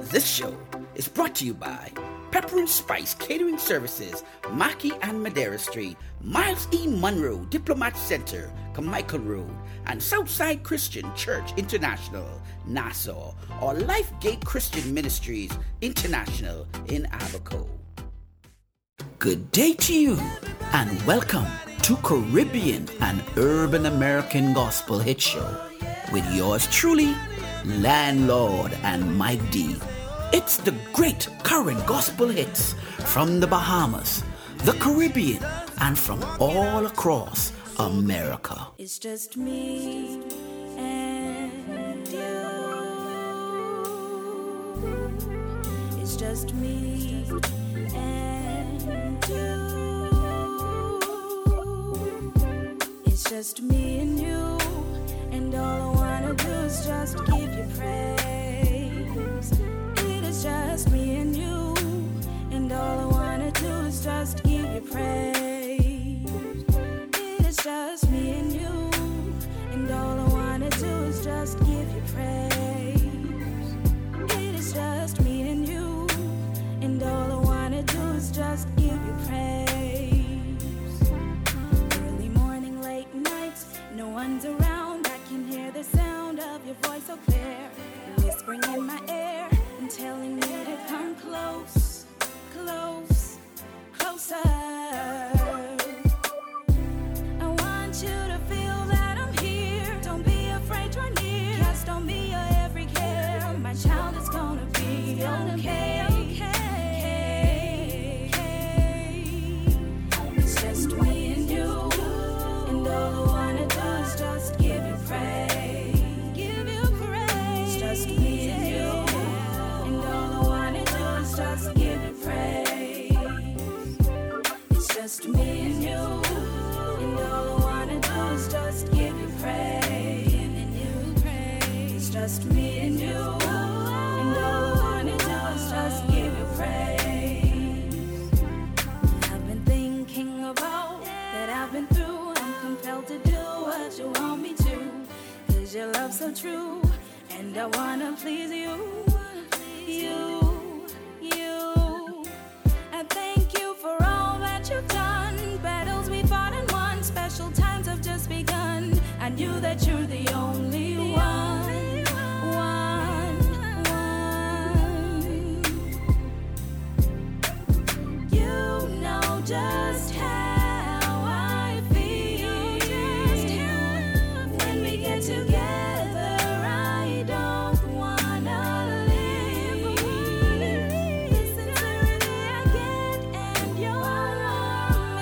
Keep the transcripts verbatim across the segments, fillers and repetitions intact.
This show is brought to you by Pepper and Spice Catering Services, Mackey and Madera Street, Miles E. Monroe Diplomat Center, Carmichael Road, and Southside Christian Church International, Nassau, or Lifegate Christian Ministries International in Abaco. Good day to you, and welcome to Caribbean and Urban American Gospel Hit Show with yours truly, Landlord and Mike D. It's the great current gospel hits from the Bahamas, the Caribbean, and from all across America. It's just me and you. It's just me and you. It's just me and you. And all I wanna do is just give you praise. It is just me and you. And all I wanna do is just give you praise. It is just me and you. And all I wanna do is just give you praise. It is just me and you. And all I wanna do is just give you praise. Early morning, late nights, no one's around. I can hear the sound of your voice so clear, whispering in my ear and telling me to come close, close, closer. I want you to feel that I'm here. Don't be afraid, draw near. Cast on me your every care. My child is gonna be okay. It's just me and you, and all I wanna do is just give you praise. Give you praise. It's just me and you, and all I wanna do is just give you praise. It's just me and you, and all I wanna do is just give you praise. It's just me and you, and all I wanna do is just give you praise. I've been thinking of all that I've been through. I'm compelled to do what you want me to, 'cause your love's so true, and I wanna please you, you, you. I thank you for all that you've done. Battles we fought and won, special times have just begun. I knew that you're the only one, one, one. You know just how I feel. When we get together, I don't wanna leave. The sincerity I get and your warm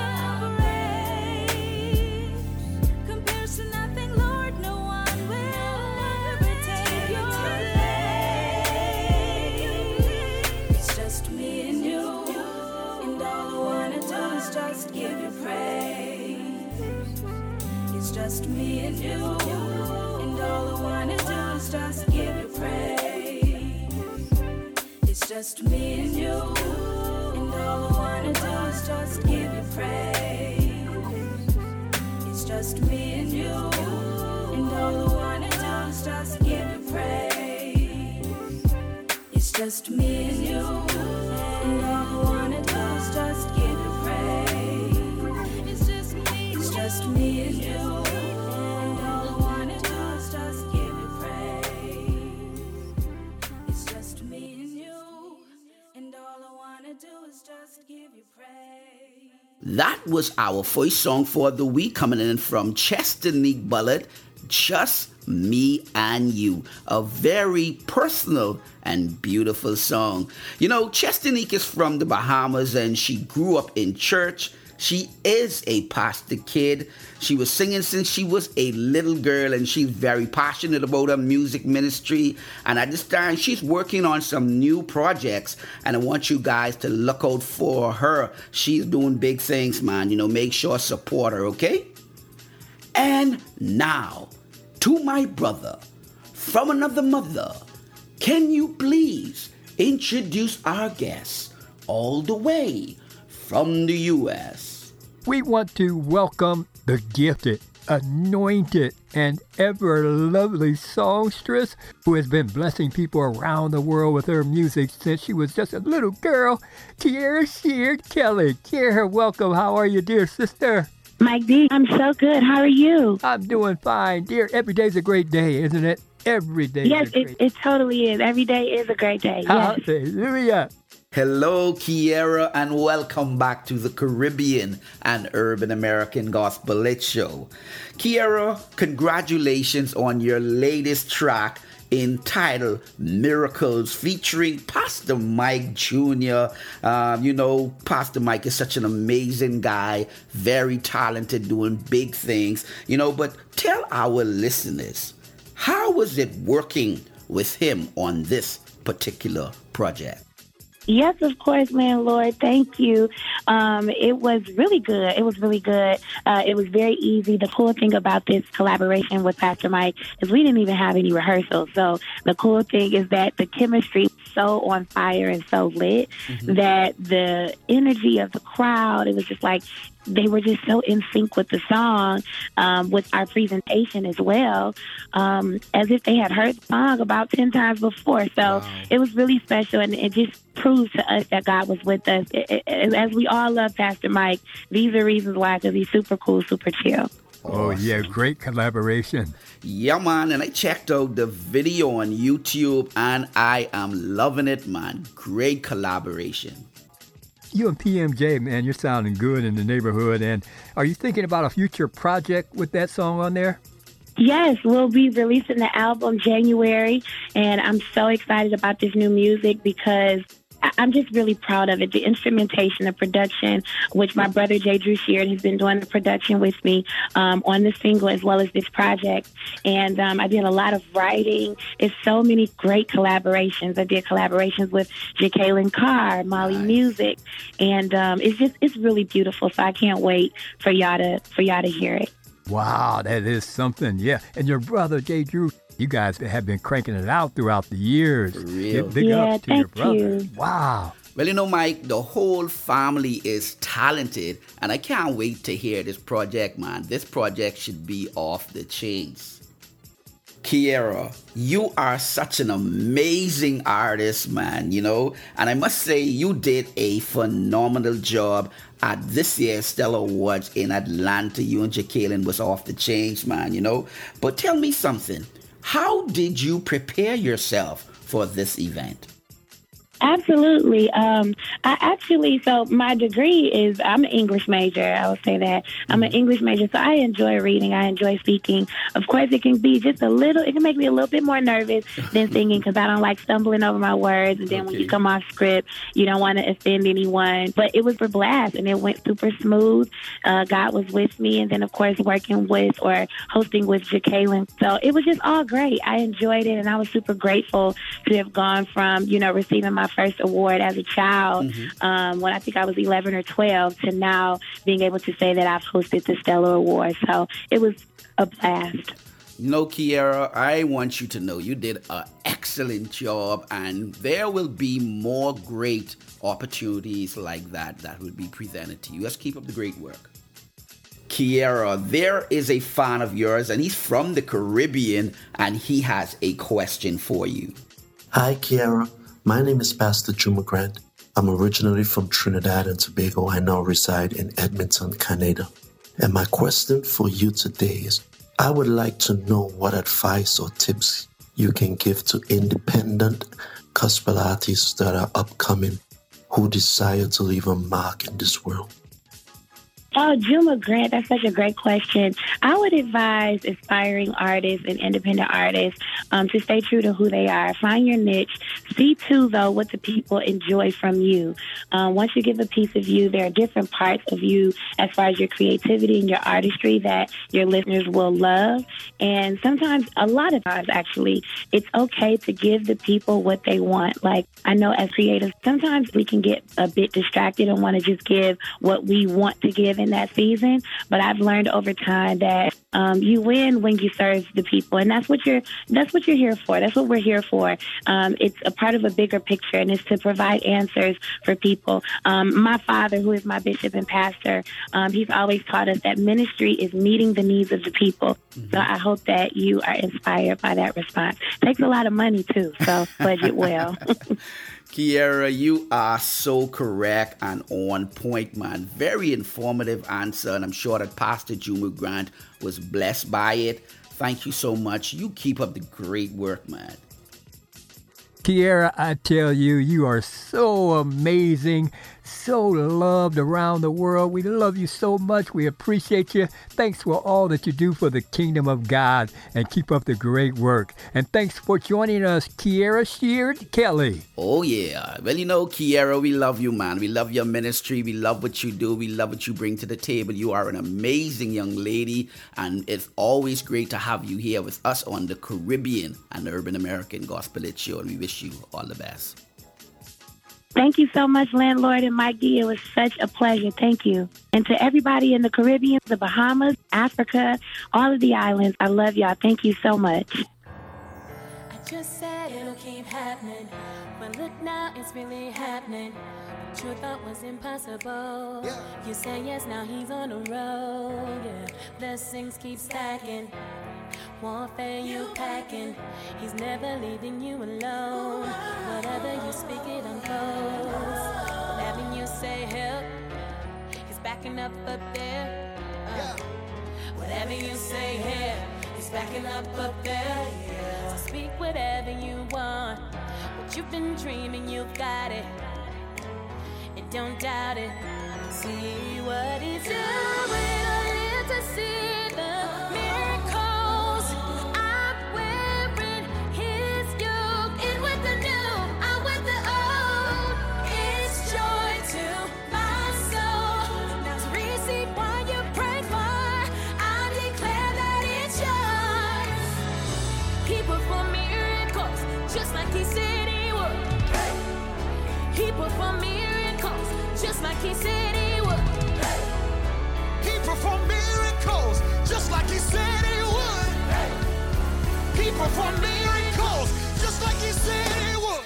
embrace compares to nothing, Lord. No one will ever take your place. It's just me and you, and all I wanna do is just give you praise. It's just me and you, and all I wanna do is just give you praise. It's just me and you, and all I wanna do is just give you praise. It's just me and you, and all I wanna do is just give you praise. It's just me and you, and all I wanna do is just give you praise. It's just me, it's just me and you, and all I wanna do is just give you praise. It's just me and you, and all I wanna do is just give you praise. That was our first song for the week, coming in from Chestonique Bullard, Just Me and You. A very personal and beautiful song. You know, Chestonique is from the Bahamas and she grew up in church. She is a pastor kid. She was singing since she was a little girl, and she's very passionate about her music ministry. And at this time, she's working on some new projects, and I want you guys to look out for her. She's doing big things, man. You know, make sure to support her, okay? And now, to my brother, from another mother, can you please introduce our guest all the way from the U S? We want to welcome the gifted, anointed and ever lovely songstress who has been blessing people around the world with her music since she was just a little girl, Kierra Sheard Kelly. Kierra, welcome. How are you, dear sister? Mike D, I'm so good. How are you? I'm doing fine, dear. Every day's a great day, isn't it? Every day. Yes, is a it, great it totally is. Every day is a great day. Yes. Hallelujah. Hello, Kierra, and welcome back to the Caribbean and Urban American Gospel Lit Show. Kierra, congratulations on your latest track entitled Miracles, featuring Pastor Mike Junior Um, you know, Pastor Mike is such an amazing guy, very talented, doing big things, you know, but tell our listeners, how was it working with him on this particular project? Yes, of course, landlord. Thank you. Um, it was really good. It was really good. Uh, it was very easy. The cool thing about this collaboration with Pastor Mike is we didn't even have any rehearsals. So the cool thing is that the chemistry was so on fire and so lit mm-hmm. that the energy of the crowd, it was just like they were just so in sync with the song, um, with our presentation as well, um, as if they had heard the song about ten times before. So wow. It was really special, and it just proved to us that God was with us. It, it, as we all love Pastor Mike, these are reasons why, because he's super cool, super chill. Oh, yeah, great collaboration. Yeah, man, and I checked out the video on YouTube, and I am loving it, man. Great collaboration. You and P M J, man, you're sounding good in the neighborhood. And are you thinking about a future project with that song on there? Yes, we'll be releasing the album January, and I'm so excited about this new music because I'm just really proud of it. The instrumentation, the production, which my brother Jay Drew Sheard has been doing the production with me um, on the single as well as this project. And um, I did a lot of writing. It's so many great collaborations. I did collaborations with Jacqueline Carr, Molly nice. Music, and um, it's just it's really beautiful. So I can't wait for y'all to for y'all to hear it. Wow, that is something. Yeah, and your brother Jay Drew. You guys have been cranking it out throughout the years. For real. Big yeah, ups to your brother. You. Wow. Well, you know, Mike, the whole family is talented, and I can't wait to hear this project, man. This project should be off the chains. Kierra, you are such an amazing artist, man, you know, and I must say you did a phenomenal job at this year's Stellar Awards in Atlanta. You and Jacqueline was off the chains, man, you know. But tell me something. How did you prepare yourself for this event? Absolutely. Um, I actually, so my degree is, I'm an English major. I would say that. I'm an English major, so I enjoy reading. I enjoy speaking. Of course, it can be just a little, it can make me a little bit more nervous than singing because I don't like stumbling over my words. And then okay. when you come off script, you don't want to offend anyone. But it was for blast, and it went super smooth. Uh, God was with me. And then, of course, working with or hosting with Jacqueline. So it was just all great. I enjoyed it, and I was super grateful to have gone from, you know, receiving my first award as a child mm-hmm. um, when I think I was eleven or twelve to now being able to say that I've hosted the Stellar Awards. So it was a blast. No, Kierra, I want you to know you did an excellent job, and there will be more great opportunities like that that will be presented to you. Let's keep up the great work. Kierra, there is a fan of yours, and he's from the Caribbean, and he has a question for you. Hi, Kierra. My name is Pastor Juma Grant. I'm originally from Trinidad and Tobago. I now reside in Edmonton, Canada. And my question for you today is, I would like to know what advice or tips you can give to independent gospel artists that are upcoming who desire to leave a mark in this world. Oh, Juma Grant, that's such a great question. I would advise aspiring artists and independent artists um, to stay true to who they are. Find your niche. See, too, though, what the people enjoy from you. Um, once you give a piece of you, there are different parts of you as far as your creativity and your artistry that your listeners will love. And sometimes, a lot of times, actually, it's okay to give the people what they want. Like, I know as creatives, sometimes we can get a bit distracted and want to just give what we want to give in that season. But I've learned over time that um, you win when you serve the people, and that's what you're that's what you're here for. That's what we're here for. Um, it's a part of a bigger picture, and it's to provide answers for people. Um, my father, who is my bishop and pastor, um, he's always taught us that ministry is meeting the needs of the people. Mm-hmm. So I hope that you are inspired by that response. It takes a lot of money too, so budget well. Kiera, you are so correct and on point, man. Very informative answer, and I'm sure that Pastor Juma Grant was blessed by it. Thank you so much. You keep up the great work, man. Kiera, I tell you, you are so amazing, so loved around the world. We love you so much. We appreciate you. Thanks for all that you do for the kingdom of God, and keep up the great work. And thanks for joining us, Kiera Sheard Kelly. Oh, yeah. Well, you know, Kiera, we love you, man. We love your ministry. We love what you do. We love what you bring to the table. You are an amazing young lady, and it's always great to have you here with us on the Caribbean and Urban American Gospel Hit Show, and we wish you all the best. Thank you so much, Landlord and Mikey. It was such a pleasure. Thank you. And to everybody in the Caribbean, the Bahamas, Africa, all of the islands, I love y'all. Thank you so much. I just said it'll keep happening, but look now, it's really happening. What you thought was impossible, yeah. You say yes, now he's on the road, yeah. Blessings keep stacking, warfare you packing. He's never leaving you alone. Whatever you speak, it unfolds. Whenever you say help, he's backing up up there. Uh, whatever you say here, he's backing up up there. Yeah. So speak whatever you want. What you've been dreaming, you've got it. And don't doubt it. See what he's doing. I live to see the miracles. I'm wearing his yoke. In with the new, out with the old. It's joy to my soul. Now receive what you pray for. I declare that it's yours. He performed miracles just like he said he would. He performed miracles just like he said he would. He performed miracles just like he said he would. He performed miracles just like he said he would.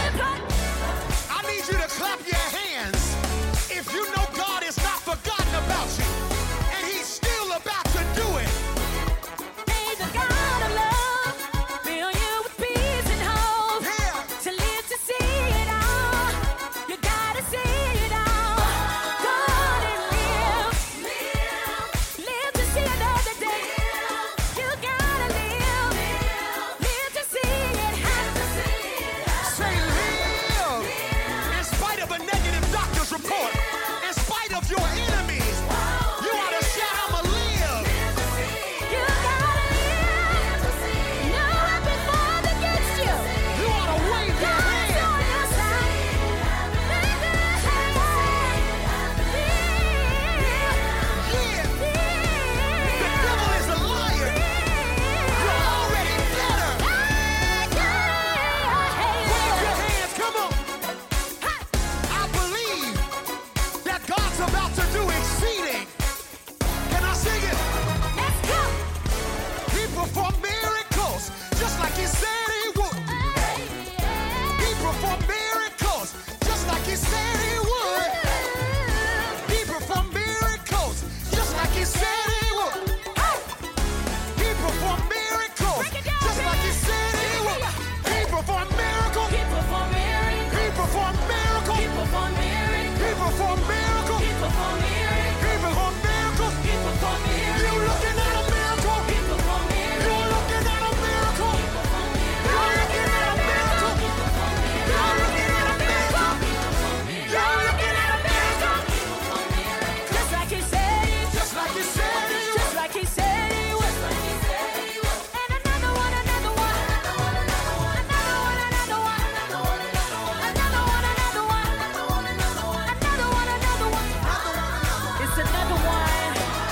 I need you to clap your hands if you know God has not forgotten about you, and he's still about to do it. He's a God of love, fill you with peace and hope. Yeah. To live to see it all, you gotta see it all. God and live, live to see another day. You gotta live, live to see it happen. Say live. In spite of a negative doctor's report, in spite of your enemies, you ought to shout, I'ma live. You gotta live, no weapon formed against you. You ought to wave your God's hand. on your side. Live. The devil is a liar. You're already better. Wave your hands, come on. I believe that God's about to do exceeding. Can I sing it? Let's go. He performed miracles just like he said he would. He performed miracles just like he said he would. He performed miracles just like he said he would. He performed miracles just like he said he would. He performed miracles. He performed miracles. He performed miracles. He performed miracles. He performed miracles. He performed miracles. He performed miracles. He performed miracles. You looking at a miracle. He performed miracles. You're looking at a miracle. You're looking at a miracle. You're looking at a miracle. You're looking at a miracle. Just like he said he would. Just like he said he would. Just like he said he would. And another one, another one. Another one, another one. Another one, another one. Another one, another one. It's another one.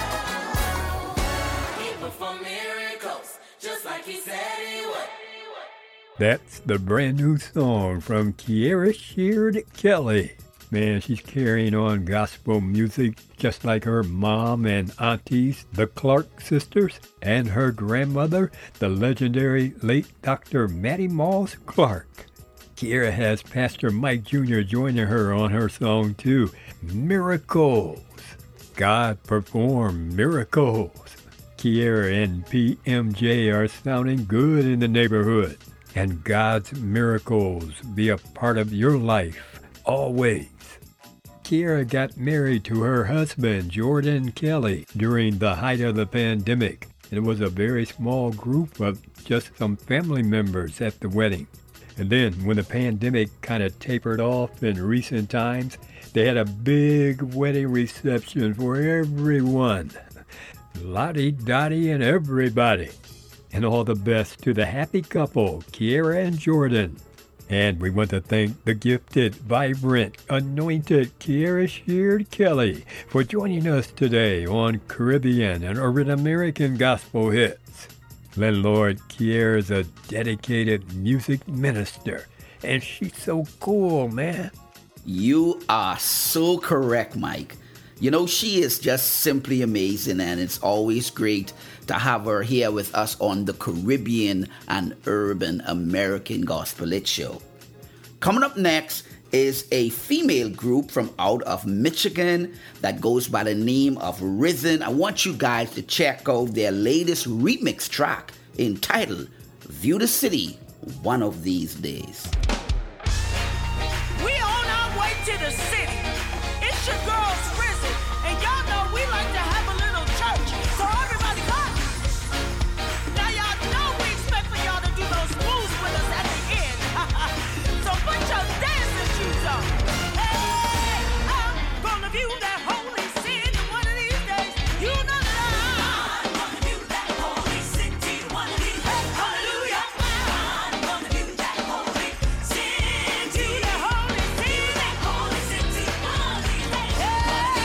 He performed miracles just like he said he would. That's the brand new song from Kiera Sheard Kelly. Man, she's carrying on gospel music just like her mom and aunties, the Clark sisters, and her grandmother, the legendary late Doctor Mattie Moss Clark. Kiera has Pastor Mike Junior joining her on her song too, Miracles. God performed miracles. Kiera and P M J are sounding good in the neighborhood. And God's miracles be a part of your life, always. Kiera got married to her husband, Jordan Kelly, during the height of the pandemic. It was a very small group of just some family members at the wedding. And then when the pandemic kind of tapered off in recent times, they had a big wedding reception for everyone. Lottie Dottie and everybody. And all the best to the happy couple, Kiera and Jordan. And we want to thank the gifted, vibrant, anointed Kiera Sheard Kelly for joining us today on Caribbean and Urban American Gospel Hits. Landlord Kiera is a dedicated music minister, and she's so cool, man. You are so correct, Mike. You know, she is just simply amazing, and it's always great to have her here with us on the Caribbean and Urban American Gospel Hit Show. Coming up next is a female group from out of Michigan that goes by the name of Risen. I want you guys to check out their latest remix track entitled View the City One of These Days. We on our way to the city. It's your girls Risen, and y'all know we like to have a little church. So everybody come. Now y'all know we expect for y'all to do those moves with us at the end. So put your dancing shoes on. Hey, I'm gonna view that holy city one of these days. You know that I'm gonna view that holy city one of these days. Hallelujah. I'm gonna view that holy city. View that holy city. That holy city one of these days.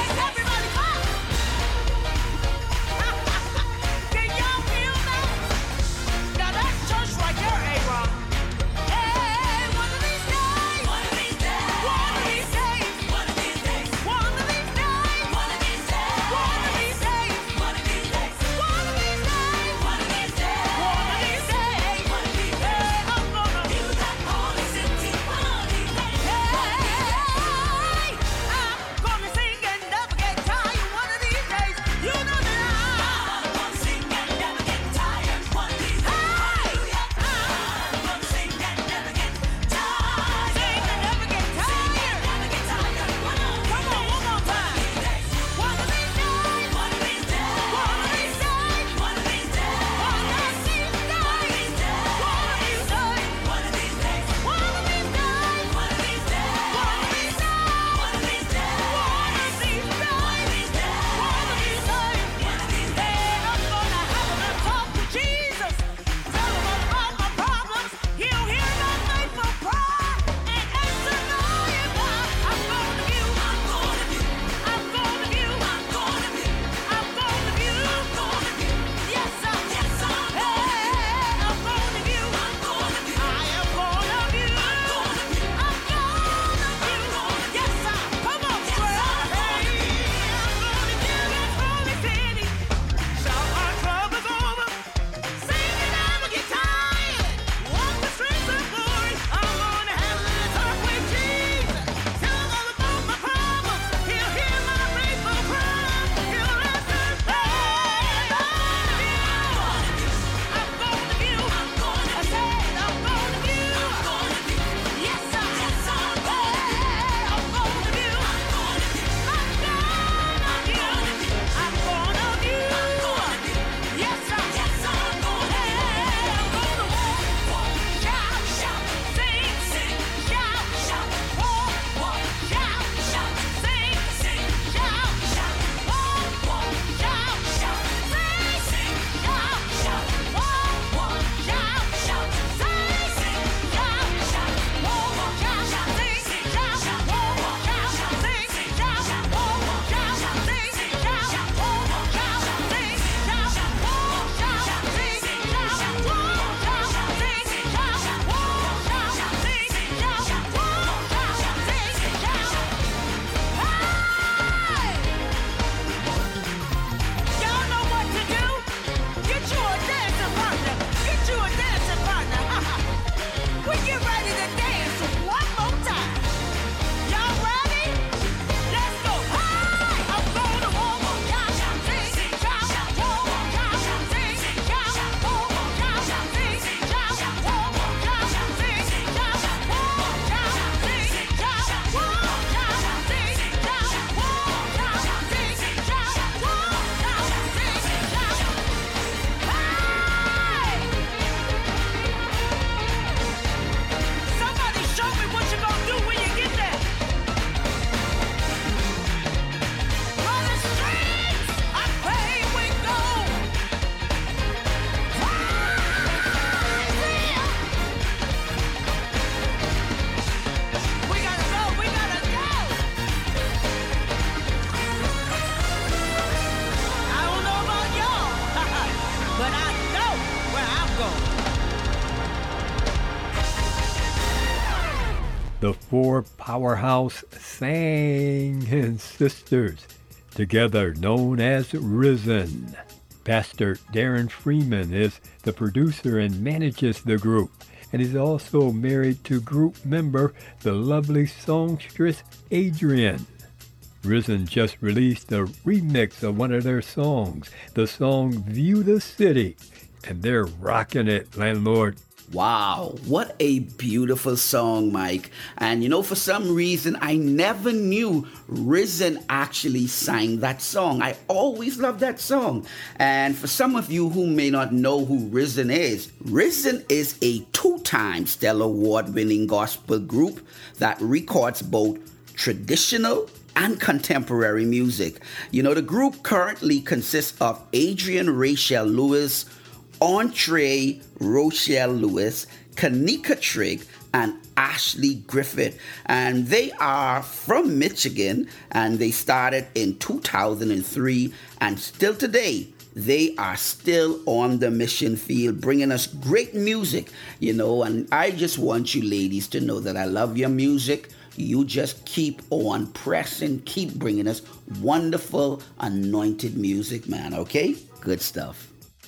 the four powerhouse singing sisters, together known as Risen. Pastor Darren Freeman is the producer and manages the group, and is also married to group member, the lovely songstress Adrian. Risen just released a remix of one of their songs, the song View the City, and they're rocking it, landlord. Wow, what a beautiful song, Mike. And you know, for some reason, I never knew Risen actually sang that song. I always loved that song. And for some of you who may not know who Risen is, Risen is a two-time Stellar Award-winning gospel group that records both traditional and contemporary music. You know, the group currently consists of Adrian Rachel Lewis, Entree Rochelle Lewis, Kanika Trigg, and Ashley Griffith. And they are from Michigan, and they started in two thousand three, and still today, they are still on the mission field, bringing us great music, you know, and I just want you ladies to know that I love your music. You just keep on pressing, keep bringing us wonderful, anointed music, man, okay? Good stuff.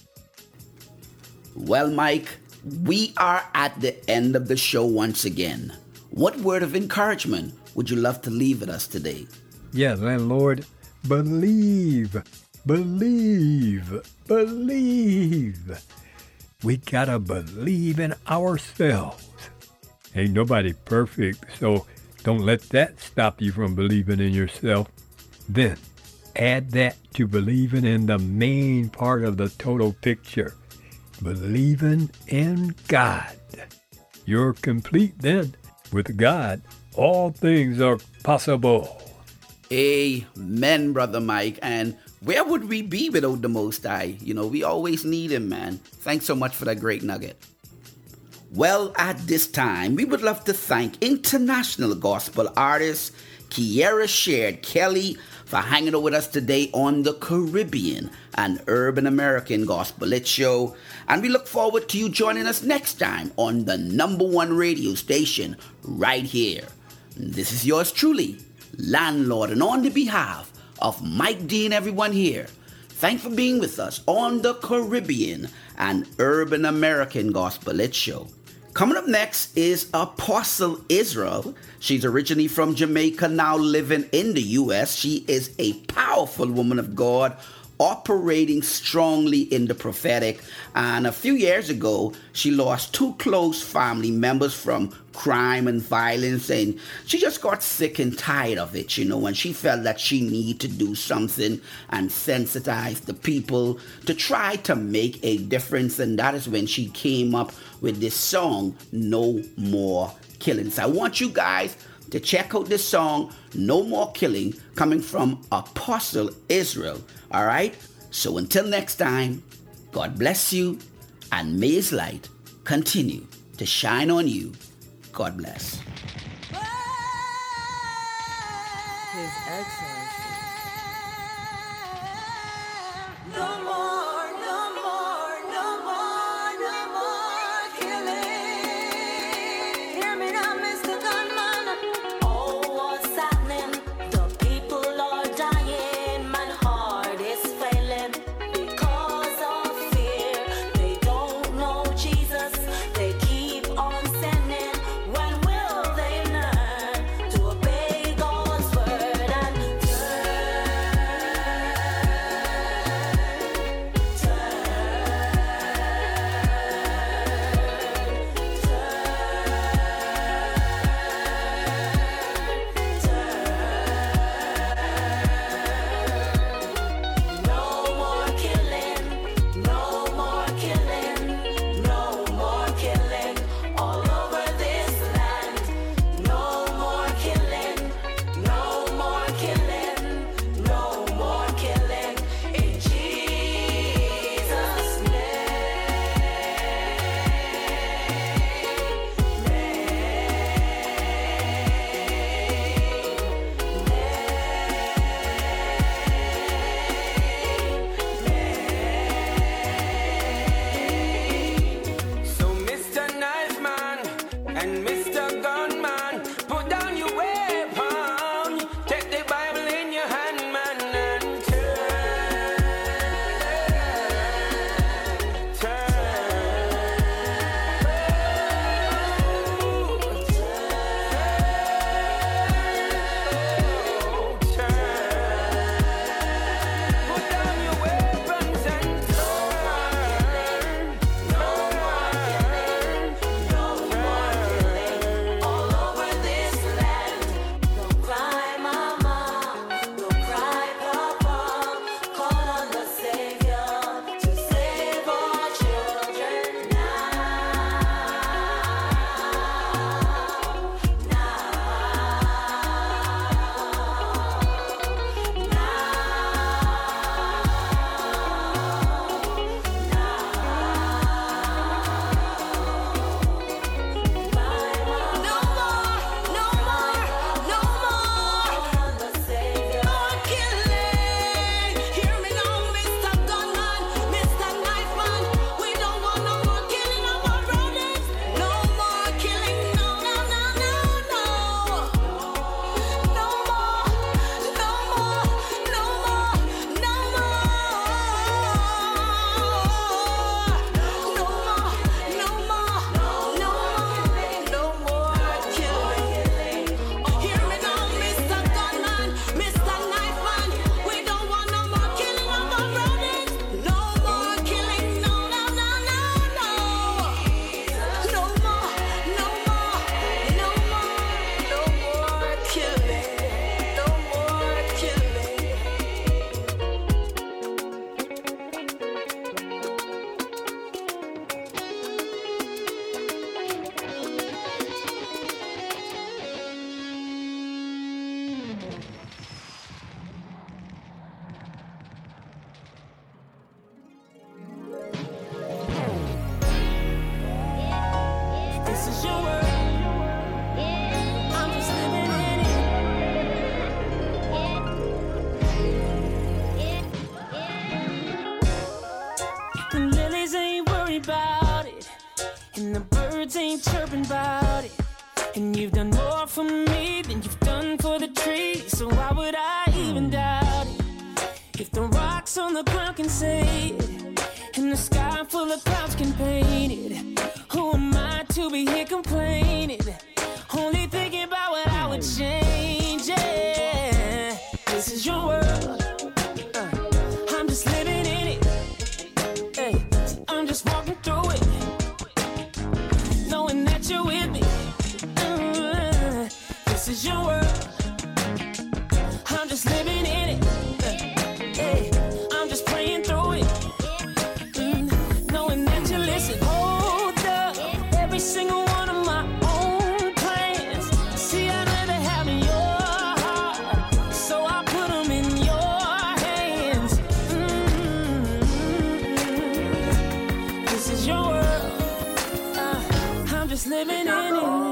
Well, Mike, we are at the end of the show once again. What word of encouragement would you love to leave with us today? Yeah, landlord, believe, believe, believe. We gotta believe in ourselves. Ain't nobody perfect, so don't let that stop you from believing in yourself. Then add that to believing in the main part of the total picture. Believing in God. You're complete then. With God, all things are possible. Amen, Brother Mike. And where would we be without the Most High? You know, we always need Him, man. Thanks so much for that great nugget. Well, at this time, we would love to thank international gospel artist Kiera Shared Kelly for hanging out with us today on the Caribbean and Urban American Gospel Lit Show. And we look forward to you joining us next time on the number one radio station right here. This is yours truly, Landlord, and on the behalf of Mike D and everyone here, thanks for being with us on the Caribbean and Urban American Gospel Lit Show. Coming up next is Apostle Israel. She's originally from Jamaica, now living in the U S. She is a powerful woman of God, operating strongly in the prophetic. And a few years ago, she lost two close family members from crime and violence, and she just got sick and tired of it, you know, and she felt that she needed to do something and sensitize the people to try to make a difference. And that is when she came up with this song, No More Killing. So I want you guys to check out this song, No More Killing, coming from Apostle Israel. All right? So until next time, God bless you, and may His light continue to shine on you. God bless. His Excellency. No more, no more, no more, no more killing. Hear me now, Mister Gunman. Oh, what's happening? The people are dying. My heart is failing because of fear. They don't know Jesus. They keep on sinning. When will they learn to obey God's word and turn? you've done more for me than you've done for the trees. So why would I even doubt it? If the rocks on the ground can say it, and the sky full of clouds can paint it, who am I to be here complaining? Only thinking about what I would change, yeah. This is your world, uh, I'm just living in it, hey. I'm just walking through it, knowing that you're with me, uh, this is your world, I'm just living in it, uh, hey. I'm just praying through it, mm, knowing that you listen. Hold up, every single one of my own plans. See, I'd rather have your heart, so I put them in your hands. Mm-hmm. This is your world, uh, I'm just living in it.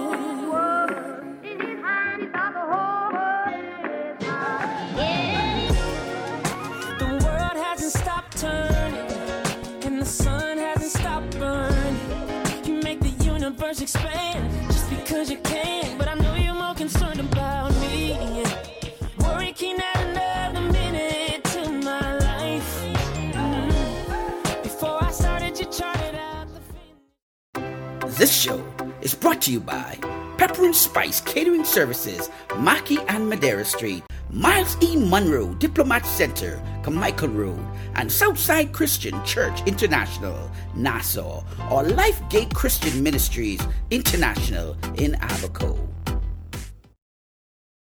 The world hasn't stopped turning, and the sun hasn't stopped burning. You make the universe expand just because you can, but I know you're more concerned about me. Worry can add another minute to my life. Mm. Before I started, you charted out the finish. This show is brought to you by Pepper and Spice Catering Services, Maki and Madera Street, Miles E. Monroe Diplomat Center, Carmichael Road, and Southside Christian Church International, Nassau, or Life Gate Christian Ministries International in Abaco.